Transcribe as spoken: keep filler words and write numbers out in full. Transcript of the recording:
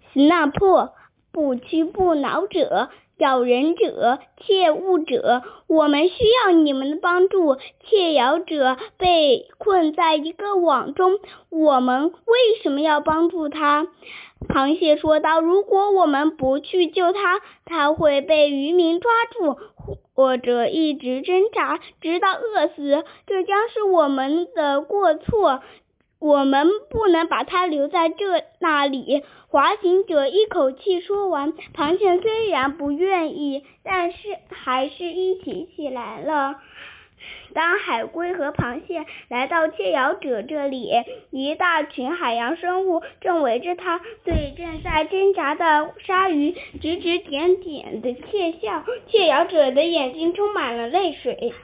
死那破不屈不挠者，咬人者，窃物者，我们需要你们的帮助。窃咬者被困在一个网中，我们为什么要帮助他？螃蟹说道，如果我们不去救他，他会被渔民抓住，或者一直挣扎直到饿死，这将是我们的过错。我们不能把他留在这那里。滑行者一口气说完，螃蟹虽然不愿意，但是还是一起起来了。当海龟和螃蟹来到窃咬者这里，一大群海洋生物正围着它，对正在挣扎的鲨鱼指指点点的窃笑。窃咬者的眼睛充满了泪水。